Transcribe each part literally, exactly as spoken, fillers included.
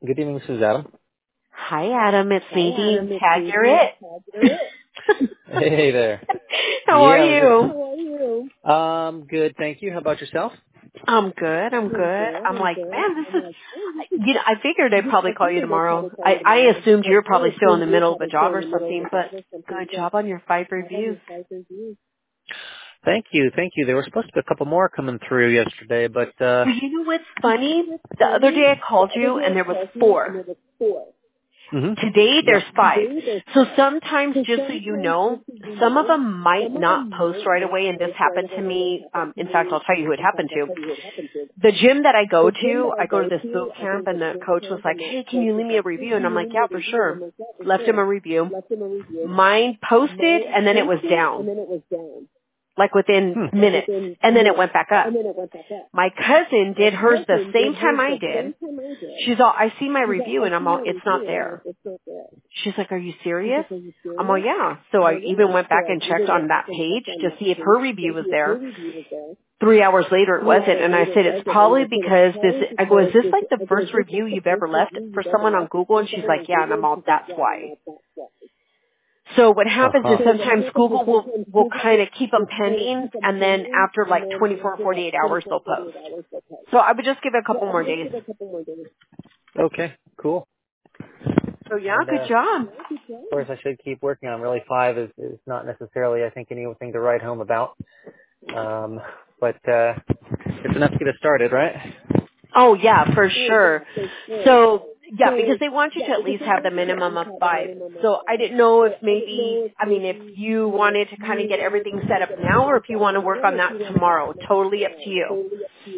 Good evening, this is Adam. Hi, Adam. It's Nadine. Tag, you're it. Hey there. How Yeah, are I was you? just, um, good, thank you. How about yourself? I'm good. I'm good. I'm like, man, this is, you know, I figured I'd probably call you tomorrow. I, I assumed you were probably still in the middle of a job or something, but good job on your five reviews. Thank you, thank you. There were supposed to be a couple more coming through yesterday, but, uh, Well, you know what's funny? The other day I called you and there was four. hmm Today yep. there's five. So sometimes, just so you know, some of them might not post right away, and this happened to me. Um, in fact, I'll tell you who it happened to. The gym that I go to, I go to this boot camp, and the coach was like, hey, can you leave me a review? And I'm like, yeah, for sure. Left him a review. Mine posted, and then it was down, like within Hmm. minutes, and then it went back up. My cousin did hers the same time I did. She's all, I see my review, and I'm all, it's not there. She's like, are you serious? I'm all, yeah. So I even went back and checked on that page to see if her review was there. Three hours later, it wasn't. And I said, it's probably because this, I go, is this like the first review you've ever left for someone on Google? And she's like, yeah. And I'm all, that's why. So what happens Uh-huh. is sometimes Google will, will kind of keep them pending, and then after like twenty-four or forty-eight hours, they'll post. So I would just give it a couple more days. Okay, cool. So yeah, And, good uh, job. of course I should keep working on. Really, five is, is not necessarily, I think, anything to write home about. Um, but, uh, it's enough to get us started, right? Oh yeah, for sure. So yeah, because they want you to at least have the minimum of five. So I didn't know if maybe, I mean, if you wanted to kind of get everything set up now, or if you want to work on that tomorrow. Totally up to you.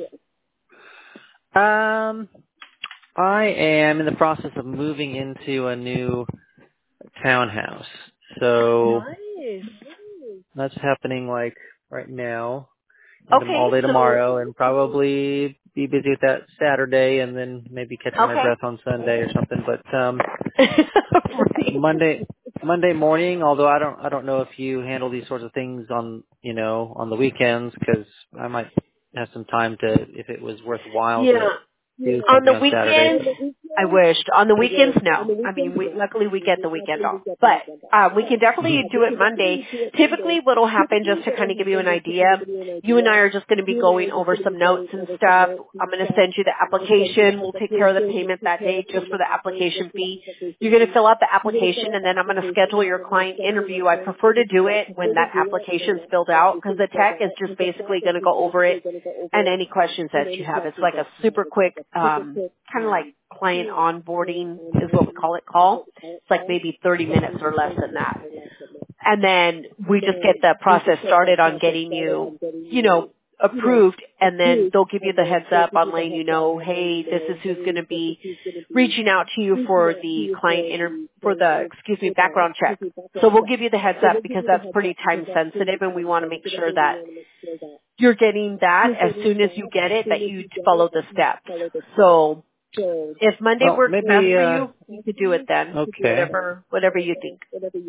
Um, I am in the process of moving into a new townhouse. So Nice. that's happening like right now and tom- Okay, all day so tomorrow, and probably be busy with that Saturday and then maybe catching my okay. breath on Sunday or something. But um Right. Monday Monday morning, although I don't I don't know if you handle these sorts of things on, you know, on the weekends, because I might have some time to, if it was worthwhile, to Yeah. do On something the on Saturday. weekends, I wished. On the weekends, no. I mean, we, luckily we get the weekend off. But uh, we can definitely do it Monday. Typically what will happen, just to kind of give you an idea, you and I are just going to be going over some notes and stuff. I'm going to send you the application. We'll take care of the payment that day just for the application fee. You're going to fill out the application, and then I'm going to schedule your client interview. I prefer to do it when that application's filled out, because the tech is just basically going to go over it and any questions that you have. It's like a super quick, um, kind of like client onboarding is what we call it, call. It's like maybe thirty minutes or less than that. And then we just get the process started on getting you, you know, approved, and then they'll give you the heads up on letting you know, hey, this is who's going to be reaching out to you for the client inter, for the, excuse me, background check. So we'll give you the heads up because that's pretty time sensitive, and we want to make sure that you're getting that as soon as you get it, that you follow the steps. So if Monday Well, works best maybe, for uh, you, you could do it then. okay. Whatever, whatever you think.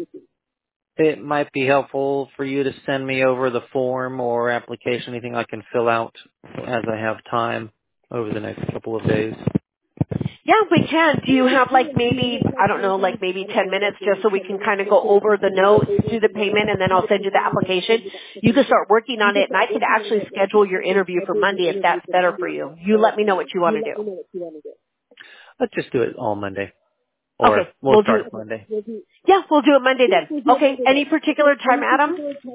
It might be helpful for you to send me over the form or application, anything I can fill out as I have time over the next couple of days. Yeah, we can. Do you have like maybe, I don't know, like maybe ten minutes just so we can kind of go over the notes, do the payment, and then I'll send you the application? You can start working on it, and I could actually schedule your interview for Monday if that's better for you. You let me know what you want to do. Let's just do it all Monday. Or Okay, we'll we'll start do, it Monday. yeah, we'll do it Monday then. Okay, any particular time, Adam?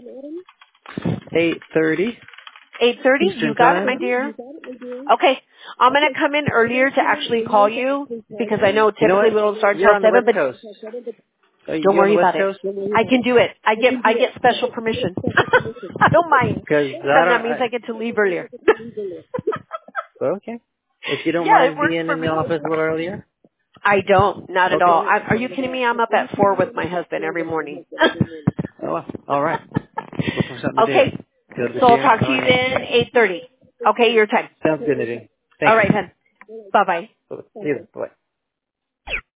eight thirty eight thirty? You Eastern got it, Time. my dear. Okay. I'm going to come in earlier to actually call you because I know You know typically what? we don't start You're till on the seven, West but Coast. Are don't you on the worry West about it. Coast? I can do it. I get I get special permission. I don't mind. Because I Then don't. that means I, I get to leave earlier. okay. If you don't Yeah, it mind works being for in the me. office a little earlier. I don't, not at Okay. all. I, are you kidding me? I'm up at four with my husband every morning. Oh, well, all right. Look for something to do. Okay. Go to the So I'll gym. talk to All you right. then eight thirty. Okay, your time. Sounds good, Nadine. All Thank you. right, hon. Bye bye. See you then. Bye.